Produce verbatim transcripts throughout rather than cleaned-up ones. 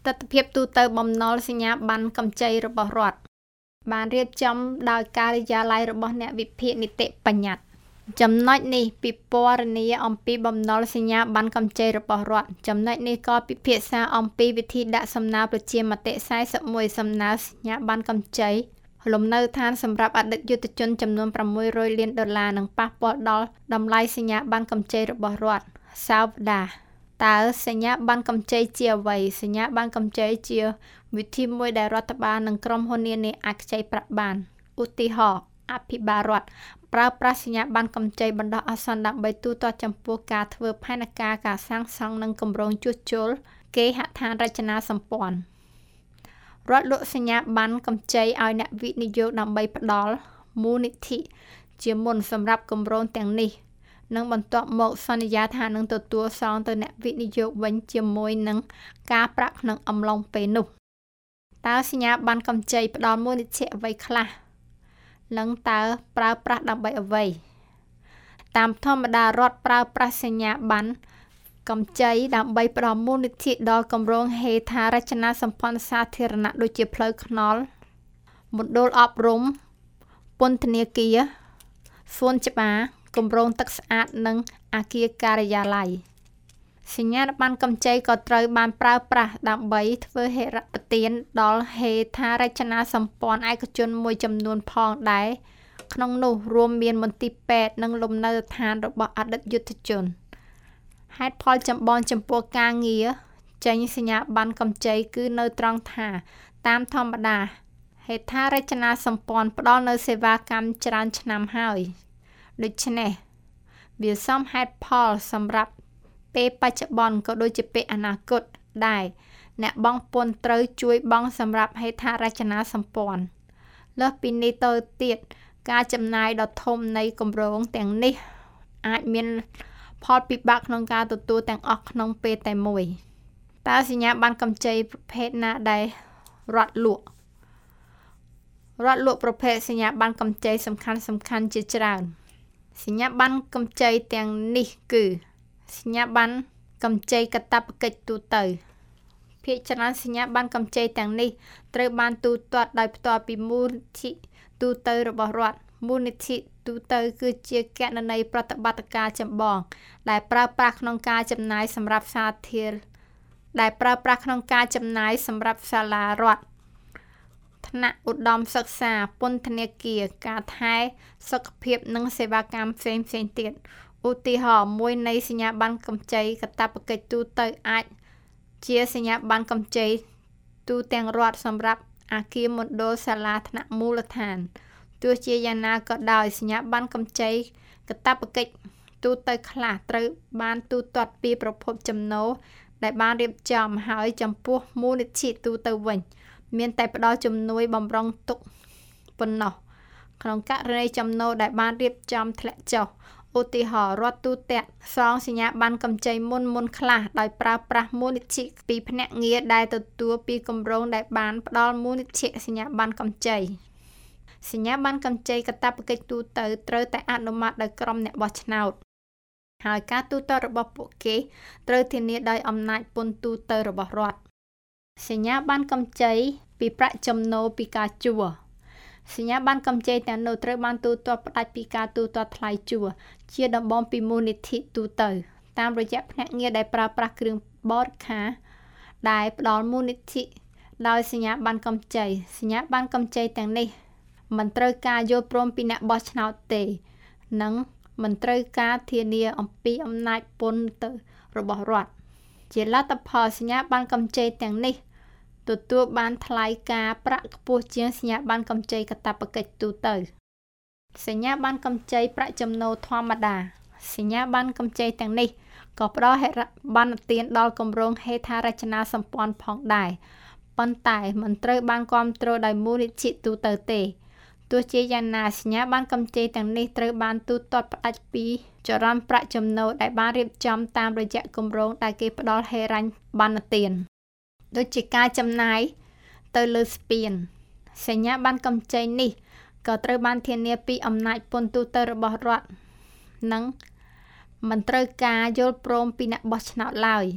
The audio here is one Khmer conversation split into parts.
ទិដ្ឋភាពទូទៅបំណុលសញ្ញាប័ណ្ណកម្ចីរបស់រដ្ឋបានរៀបចំដោយការិយាល័យរបស់អ្នកវិភាគនីតិបញ្ញត្តិចំណុចនេះពិពណ៌នាអំពីបំណុលសញ្ញាប័ណ្ណកម្ចីរបស់រដ្ឋចំណុចនេះក៏ពិភាក្សាអំពីវិធីដាក់សំណើប្រជាមតិសែសិបមួយសំណើសញ្ញាប័ណ្ណកម្ចីលំនៅឋានសម្រាប់អតីតយុទ្ធជនចំនួនប្រាំមួយរយលានដុល្លារនិងប៉ះពាល់ដល់តម្លៃសញ្ញាប័ណ្ណកម្ចីរបស់រដ្ឋសាវតាតើសញ្ញាប័ណ្ណកម្ចីជាអ្វីសញ្ញាប័ណ្ណកម្ចីជាវិធីមួយដែលរដ្ឋបាលនិងក្រុមហ៊ុននានាអាចខ្ចីប្រាក់បានឧទាហរណ៍អភិបាលរដ្ឋប្រើប្រាស់សញ្ញាប័ណ្ណកម្ចីបណ្ដោះអាសន្នដើម្បីទូទាត់ចំពោះការធ្វើផែនការការសាងសង់និងគម្រោងជួសជុលគេហដ្ឋានរចនាសម្ព័ន្ធរដ្ឋលក់សញ្ញាប័ណ្ណកម្ចីឲ្យអ្នកវិនិយោគដើម្បីផ្ដល់មូលនិធិជាមុនសម្រាប់គម្រោងទាំងនេះនិងបន្ទាប់មកសន្យាថានឹងទទួលសងទៅអ្នកវិនិយោគវិញជាមួយនឹងការប្រាក់ក្នុងអំឡុងពេលនោះតើសញ្ញាប័ណ្ណកម្ចីផ្ដល់មូលនិធិអ្វីខ្លះនិងតើប្រើប្រាស់ដើម្បីអ្វីតាមធម្មតារដ្ឋប្រើប្រាស់សញ្ញាប័ណ្ណកម្ចីដើម្បីផ្ដល់មូលនិធិដល់គម្រោងហេដ្ឋារចនាសម្ព័ន្ធសាធារណៈដូចជាផ្លូវថ្នល់មណ្ឌលអប់រំពន្ធនាគារសួនច្បារគម្រោងទឹកស្អាតនិងអគារការិយាល័យសញ្ញាប័ណ្ណកម្ចីក៏ត្រូវបានប្រើប្រាស់ដើម្បីធ្វើហិរញ្ញប្បទានដល់ហេដ្ឋារចនាសម្ព័ន្ធឯកជនមួយចំនួនផងដែរក្នុងនោះរួមមានមន្ទីរពេទ្យនិងលំនៅដ្ឋានរបស់អតីតយុទ្ធជនហេតុផលចម្បងចំពោះការងារចេញសញ្ញាប័ណ្ណកម្ចីគឺនៅត្រង់ថាតាមធម្មតាហេដ្ឋារចនាសម្ព័ន្ធផ្ដល់នូវសេវាកម្មច្រើនឆ្នាំហើយដូច្នេះវាសមហេតុផលសម្រាប់ពេលបច្ចុប្បន្នក៏ដូចជាពេលអនាគតដែរអ្នកបង់ពន្ធត្រូវជួយបង់សម្រាប់ហេដ្ឋារចនាសម្ព័ន្ធលើសពីនេះទៅទៀតការចំណាយដ៏ធំនៃគម្រោងទាំងនេះអាចមានផលពិបាកក្នុងការទទួលទាំងអស់ក្នុងពេលតែមួយតើសញ្ញាប័ណ្ណកម្ចីប្រភេទណាដែលរដ្ឋលក់រដ្ឋលក់ប្រភេទសញ្ញាប័ណ្ណកម្ចីសំខាន់សំខាន់ជាច្រើនសញ្ញាប័ណ្ណកម្ចីទាំងនេះគឺសញ្ញាប័ណ្ណកម្ចីកាតព្វកិច្ចទូទៅភាគច្រើនសញ្ញាប័ណ្ណកម្ចីទាំងនេះត្រូវបានទូទាត់ដោយផ្ទាល់ពីមូលនិធិទូទៅរបស់រដ្ឋមូលនិធិទូទៅគឺជាគណនីប្រតិបត្តិការចម្បងដែលប្រើប្រាស់ក្នុងការចំណាយសម្រាប់សាធារដែលប្រើប្រាស់ក្នុងការចំណាយសម្រាប់សាលារដ្ឋថ្នាក់ឧត្តមសិក្សាពន្ធនាគារការថែសុខភាពនិងសេវាកម្មផ្សេងផ្សេងទៀតឧទាហរណ៍មួយនៃសញ្ញាប័ណ្ណកម្ចីកាតព្វកិច្ចទូទៅអាចជាសញ្ញាប័ណ្ណកម្ចីទូទាំងរដ្ឋសម្រាប់អគារមណ្ឌលសាលាថ្នាក់មូលដ្ឋានទោះជាយ៉ាងណាក៏ដោយសញ្ញាប័ណ្ណកម្ចីកាតព្វកិច្ចទូទៅខ្លះត្រូវបានទូទាត់ពីប្រភពចំណូលដែលបានរៀបចំហើយចំពោះមូលនិធិទូទៅវិញមានតែផ្ដល់ជំនួយបម្រុងទុកប៉ុណ្ណោះក្នុងករណីចំណូលដែលបានរៀបចំធ្លាក់ចុះឧទាហរណ៍រដ្ឋទូទាត់សងសញ្ញាប័ណ្ណកម្ចីមុនមុនខ្លះដោយប្រើប្រាស់មូលនិធិពីភ្នាក់ងារដែលទទួលពីគម្រោងដែលបានផ្ដល់មូលនិធិសញ្ញាប័ណ្ណកម្ចីសញ្ញាប័ណ្ណកម្ចីកាតព្វកិច្ចទូទៅត្រូវតែអនុម័តដោយក្រុមអ្នកបោះឆ្នោតហើយការទូទាត់របស់ពួកគេត្រូវធានាដោយអំណាចពន្ធទូទៅរបស់រដ្ឋសញ្ញាប័ណ្ណកម្ចីពីប្រាក់ចំណូលពីការជួលសញ្ញាប័ណ្ណកម្ចីទាំងនោះត្រូវបានទូទាត់ផ្ដាច់ពីការទូទាត់ថ្លៃជួលជាដំបូងពីមូលនិធិទូទៅតាមរយៈភ្នាក់ងារដែលប្រើប្រាស់គ្រឿងបរិក្ខារដែលផ្ដល់មូលនិធិដោយសញ្ញាប័ណ្ណកម្ចីសញ្ញាប័ណ្ណកម្ចីទាំងនេះមិនត្រូវការយល់ព្រមពីអ្នកបោះឆ្នោតទេនិងមិនត្រូវការធានាអំពីអំណាចពន្ធទៅរបស់រដ្ឋជាលទ្ធផលសញ្ញាប័ណ្ណកម្ចីទាំងនេះទទួលបានថ្លៃការប្រាក់ខ្ពស់ជាងសញ្ញាប័ណ្ណកម្ចីកាតព្វកិច្ចទូទៅសញ្ញាប័ណ្ណកម្ចីប្រាក់ចំណូលធម្មតាសញ្ញាប័ណ្ណកម្ចីទាំងនេះក៏ផ្ដល់ហិរញ្ញបណ្ណទានដល់គម្រោងហេដ្ឋារចនាសម្ព័ន្ធផងដែរប៉ុន្តែមិនត្រូវបានគាំទ្រដោយមូលនិធិទូទៅទេទោះជាយ៉ាងណាសញ្ញាប័ណ្ណកម្ចីទាំងនេះត្រូវបានទូទាត់ផ្ដាច់ពីចរន្តប្រាក់ចំណូលដែលបានរៀបចំតាមរយៈគម្រោងដែលគេផ្ដល់ហិរញ្ញបណ្ណទានដូចជាការចំណាយទៅលើស្ពានសញ្ញាប័ណ្ណកម្ចីនេះក៏ត្រូវបានធានាពីអំណាចពន្ធទូទៅរបស់រដ្ឋនិងមិនត្រូវការយល់ព្រមពីអ្នកបោះឆ្នោតឡើយ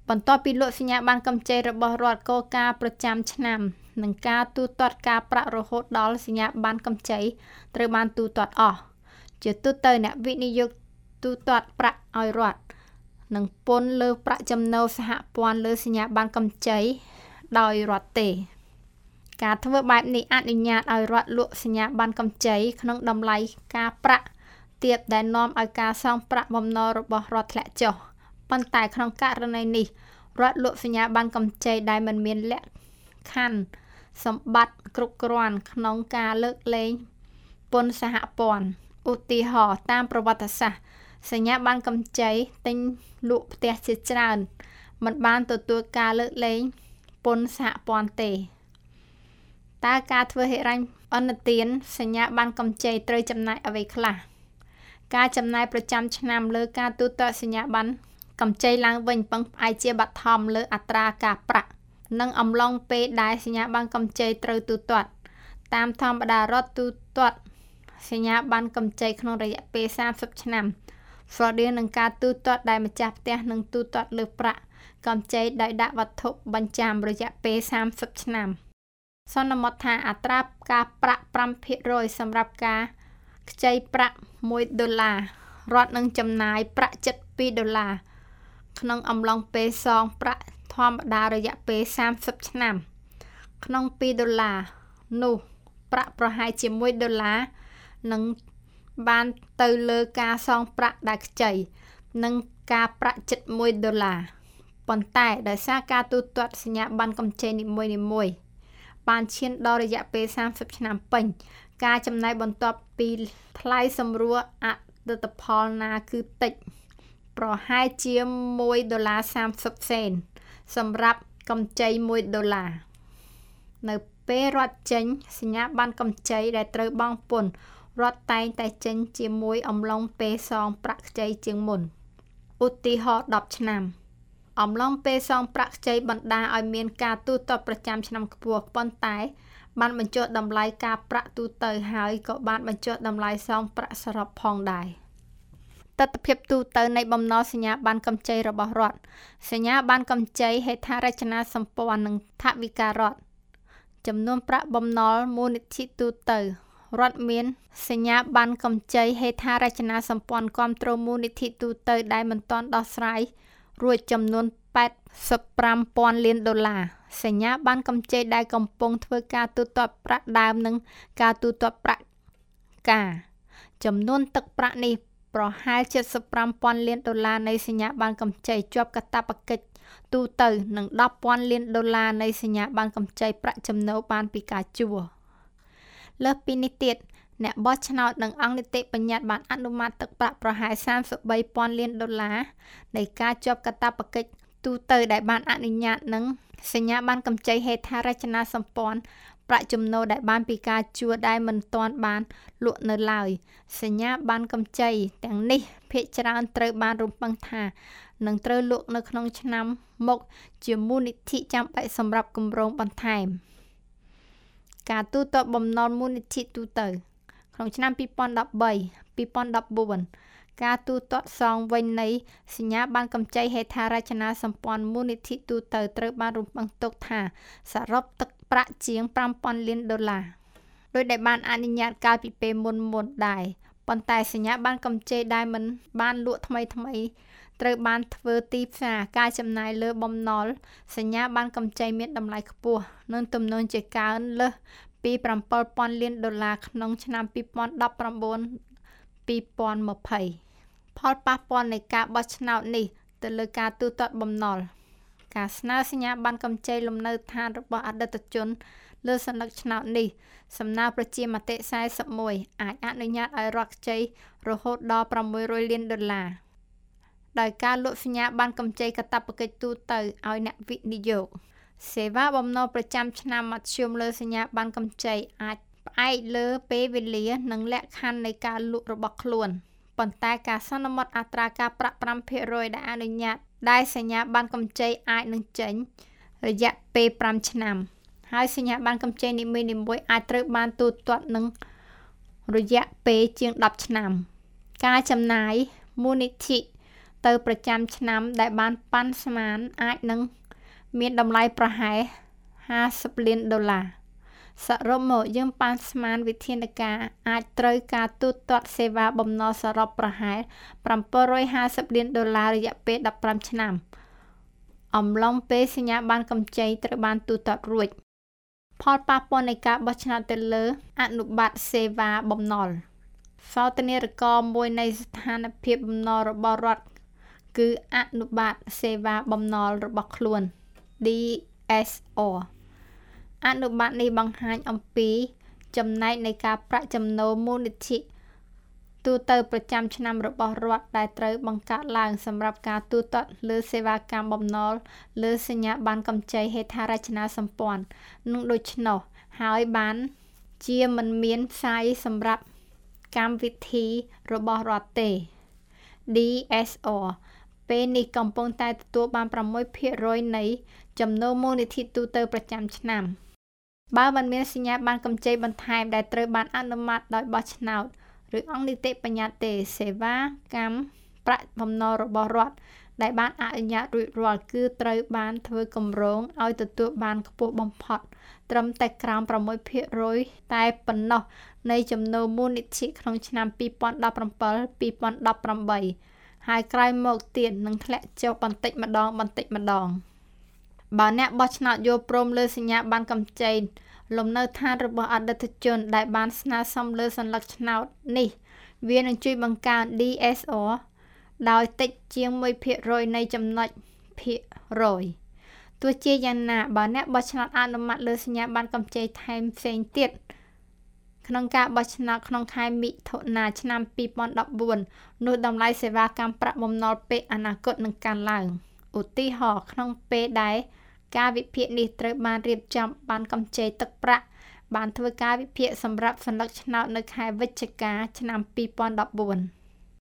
បន្ទាប់ពីលក់សញ្ញាប័ណ្ណកម្ចីរបស់រដ្ឋគោលការណ៍ប្រចាំឆ្នាំនិងការទូទាត់ការប្រាក់រហូតដល់សញ្ញាប័ណ្ណកម្ចីត្រូវបានទូទាត់អស់ជាទូទៅអ្នកវិនិយោគទូទាត់ប្រាក់ឲ្យរដ្ឋនិងពន្ធលើប្រាក់ចំណូលសហព័ន្ធលើសញ្ញាប័ណ្ណកម្ចីដោយរដ្ឋទេការធ្វើបែបនេះអនុញ្ញាតឲ្យរដ្ឋលក់សញ្ញាប័ណ្ណកម្ចីក្នុងតម្លៃការប្រាក់ទាបដែលនាំឲ្យការសងប្រាក់បំណុលរបស់រដ្ឋធ្លាក់ចុះប៉ុន្តែក្នុងករណីនេះរដ្ឋលក់សញ្ញាប័ណ្ណកម្ចីដែលមិនមានលក្ខខណ្ឌសម្បត្តិគ្រប់គ្រាន់ក្នុងការលើកលែងពន្ធសហព័ន្ធឧទាហរណ៍តាមប្រវត្តិសាស្ត្រសញ្ញាប័ណ្ណកម្ចីទិញលក់ផ្ទះជាច្រើនមិនបានទទួលការលើកលែងពន្ធសហព័ន្ធទេតើការធ្វើហិរញ្ញអនុទានសញ្ញាប័ណ្ណកម្ចីត្រូវចំណាយអ្វីខ្លះការចំណាយប្រចាំឆ្នាំលើការទូទាត់សញ្ញាប័ណ្ណកម្ចីឡើងវិញពឹងផ្អែកជាបឋមលើអត្រាការប្រាក់និងអំឡុងពេលដែលសញ្ញាប័ណ្ណកម្ចីត្រូវទូទាត់តាមធម្មតារដ្ឋទូទាត់សញ្ញាប័ណ្ណកម្ចីក្នុងរយៈពេលសាមសិបឆ្នាំស្រដៀងនឹងការទូទាត់ដែលម្ចាស់ផ្ទះនឹងទូទាត់លើប្រាក់កម្ចីដោយដាក់វត្ថុបញ្ចាំរយៈពេលសាមសិបឆ្នាំសន្មតថាអត្រាការប្រាក់ប្រាំភាគរយសម្រាប់ការខ្ចីប្រាក់មួយដុល្លាររដ្ឋនឹងចំណាយប្រាក់ជិតពីរដុល្លារក្នុងអំឡុងពេលសងប្រាក់ធម្មតារយៈពេលសាមសិបឆ្នាំក្នុងពីរដុល្លារនោះប្រាក់ប្រហែលជាមួយដុល្លារនឹងបានទៅលើការសងប្រាក់ដែលខ្ចីនិងការប្រាក់ជិតមួយដុល្លារប៉ុន្តែដោយសារការទូទាត់សញ្ញាប័ណ្ណកម្ចីនីមួយៗបានឈានដល់រយៈពេលសាមសិបឆ្នាំពេញការចំណាយបន្ទាប់ពីថ្លៃសម្រួលអតិថផលណាគឺតិចប្រហែលជាមួយដុល្លារសាមសិបសេនសម្រាប់កម្ចីមួយដុល្លារនៅពេលរដ្ឋចេញសញ្ញាប័ណ្ណកម្ចីដែលត្រូវបង់ពន្ធរដ្ឋតែងតែចេញជាមួយអំឡុងពេលសងប្រាក់ខ្ចីជាងមុនឧទាហរណ៍ដប់ឆ្នាំអំឡុងពេលសងប្រាក់ខ្ចីបណ្ដាឲ្យមានការទូទាត់ប្រចាំឆ្នាំខ្ពស់ប៉ុន្តែបានបញ្ចុះតម្លៃការប្រាក់ទូទៅហើយក៏បានបញ្ចុះតម្លៃសងប្រាក់សរុបផងដែរទិដ្ឋភាពទូទៅនៃបំណុលសញ្ញាប័ណ្ណកម្ចីរបស់រដ្ឋសញ្ញាប័ណ្ណកម្ចីហេដ្ឋារចនាសម្ព័ន្ធនិងថវិការដ្ឋចំនួនប្រាក់បំណុលមូលនិធិទូទៅរដ្ឋមានសញ្ញាប័ណ្ណកម្ចីហេដ្ឋារចនាសម្ព័ន្ធគាំទ្រមូលនិធិទូទៅដែលមិនទាន់ដោះស្រាយរួចចំនួនแปดสิบห้าពាន់លានដុល្លារសញ្ញាប័ណ្ណកម្ចីដែលកំពុងធ្វើការទូទាត់ប្រាក់ដើមនិងការទូទាត់ប្រាក់ការចំនួនទឹកប្រាក់នេះប្រហែលเจ็ดสิบห้าពាន់លានដុល្លារនៃសញ្ញាប័ណ្ណកម្ចីជាប់កាតព្វកិច្ចទូទៅនិងដប់ពាន់លានដុល្លារនៃសញ្ញាប័ណ្ណកម្ចីប្រាក់ចំណូលបានពីការជួលលើសពីនេះទៀតអ្នកបោះឆ្នោតនិងអង្គនីតិបញ្ញត្តិបានអនុម័តទឹកប្រាក់ប្រហែលសាមសិបបីពាន់លានដុល្លារនៃការជាប់កាតព្វកិច្ចទូទៅដែលបានអនុញ្ញាតនឹងសញ្ញាប័ណ្ណកម្ចីហេដ្ឋារចនាសម្ព័ន្ធប្រាក់ចំណូលដែលបានពីការជួលដែលមិនទាន់បានលក់នៅឡើយសញ្ញាប័ណ្ណកម្ចីទាំងនេះភាគច្រើនត្រូវបានរំពឹងថានឹងត្រូវលក់នៅក្នុងឆ្នាំមុខជាមូលនិធិចាំបាច់សម្រាប់គម្រោងបន្ថែមការទូទាត់បំណុលមូលនិធិទូទៅក្នុងឆ្នាំពីរពាន់ដប់បី ពីរពាន់ដប់បួនការទូទាត់សងវិញនៃសញ្ញាប័ណ្ណកម្ចីហេដ្ឋារចនាសម្ព័ន្ធមូលនិធិទូទៅត្រូវបានរំពឹងទុកថាសរុបទឹកប្រាក់ជាងប្រាំពាន់លានដុល្លារដោយដែលបានអនុញ្ញាតកាលពីពេលមុនមុនដែរប៉ុន្តែសញ្ញាប័ណ្ណកម្ចីដែលមិនបានលក់ថ្មីថ្មីត្រូវបានធ្វើទីផ្សារការចំណាយលើបំណុលសញ្ញាប័ណ្ណកម្ចីមានតម្លៃខ្ពស់និងទំនងជាកើនលើសពីប្រាំពាន់លានដុល្លារក្នុងឆ្នាំពីរពាន់ដប់ប្រាំបួន ពីរពាន់ยี่สิบផលប៉ះពាល់នៃការបោះឆ្នោតនេះទៅលើការទូទាត់បំណុលការស្នើសញ្ញាប័ណ្ណកម្ចីលំនៅឋានរបស់អតីតជនលើសញ្ញាឆ្នោតនេះសំណើប្រជាមតិสี่สิบเอ็ดអាចអនុញ្ញាតឲ្យរដ្ឋខ្ចីរហូតដល់ប្រាំមួយរយលានដុល្លារដោយការលក់សញ្ញាប័ណ្ណកម្ចីកាតព្វកិច្ចទូទៅឲ្យអ្នកវិនិយោគសេវាបំណុលប្រចាំឆ្នាំមធ្យមលើសញ្ញាប័ណ្ណកម្ចីអាចផ្អែកលើពេលវេលានិងលក្ខខណ្ឌនៃការលក់របស់ខ្លួនប៉ុន្តែការសន្មត់អត្រាការប្រាក់ប្រាំភាគរយដែលអនុញ្ញាតដែលសញ្ញាប័ណ្ណកម្ចីអាចនឹងចេញរយៈពេលប្រាំឆ្នាំហើយសញ្ញាប័ណ្ណកម្ចីនីមួយៗអាចត្រូវបានទូទាត់នឹងរយៈពេលជាងដប់ឆ្នាំការចំណាយមូលនិធិទៅប្រចាំឆ្នាំដែលបានប៉ាន់ស្មានអាចនឹងមានតម្លៃប្រហែលห้าสิบលានដុល្លារសរុបមកយើងប៉ាន់ស្មានវិធានការអាចត្រូវការទូទាត់សេវាបំណុលសរុបប្រហែលเจ็ดร้อยห้าสิบលានដុល្លាររយៈពេលដប់ប្រាំឆ្នាំអំឡុងពេលសញ្ញាប័ណ្ណកម្ចីត្រូវបានទូទាត់រួចផលប៉ះពាល់នៃការបោះឆ្នោតទៅលើអនុបត្តិសេវាបំណុលសោតនាករមួយនៃស្ថានភាពបំណុលរបស់រដ្ឋគឺអនុបត្តិសេវាបំណុលរបស់ខ្លួន D S O អនុបត្តិនេះបង្ហាញអំពីចំណែកនៃការប្រាក់ចំណូលមូលនិធិទូទៅប្រចាំឆ្នាំរបស់រដ្ឋដែលត្រូវបង្កើតឡើងសម្រាប់ការទូទាត់លើសេវាកម្មបំណុលលើសញ្ញាប័ណ្ណកម្ចីហេដ្ឋារចនាសម្ព័ន្ធនិងដូច្នោះហើយបានជាមិនមានផ្សាយសម្រាប់កម្មវិធីរបស់រដ្ឋទេ D S O ពេលនេះកំពុងតែទទួលបានប្រាំមួយភាគរយនៃចំណូលមូលនិធិទូទៅប្រចាំឆ្នាំបើមិនមានសញ្ញាប័ណ្ណកម្ចីបន្ថែមដែលត្រូវបានអនុម័តដោយបោះឆ្នោតឬអង្គនីតិបញ្ញត្តិទេសេវាកម្មប្រាក់បំណុលរបស់រដ្ឋដែលបានអនុញ្ញាតរួចរាល់គឺត្រូវបានធ្វើគម្រោងឲ្យទទួលបានខ្ពស់បំផុតត្រឹមតែក្រោមប្រាំមួយភាគរយតែប៉ុណ្ណោះនៃចំណូលមូលនិធិក្នុងឆ្នាំពីរពាន់ដប់ប្រាំbảy ពីរពាន់ដប់ប្រាំបីហើយក្រោយមកទៀតនឹងធ្លាក់ចុះបន្តិចម្ដងបន្តិចម្ដងបើអ្នកបោះឆ្នោតយល់ព្រមលើសញ្ញាប័ណ្ណកម្ចីលំនៅឋានរបស់អតីតជនដែលបានស្នើសុំលើសញ្ញាឆ្នោតនេះវានឹងជួយបង្កើន D S O ដោយតិចជាងមួយភាគរយនៃចំណុចភាគរយទោះជាយ៉ាងណាបើអ្នកបោះឆ្នោតអនុម័តលើសញ្ញាប័ណ្ណកម្ចីថែមផ្សេងទៀតក្នុងការបោះឆ្នោតក្នុងខែមិថុនាឆ្នាំពីរពាន់ដប់បួននោះតម្លៃសេវាកម្មប្រាក់បំណុលពេលអនាគតនឹងកើនឡើងឧទាហរណ៍ក្នុងពេលដែលការវិភាគនេះត្រូវបានរៀបចំបានកម្ចីទឹកប្រាក់បានធ្វើការវិភាគសម្រាប់សញ្ញាឆ្នោតនៅខែវិច្ឆិកាឆ្នាំពីរពាន់ដប់បួន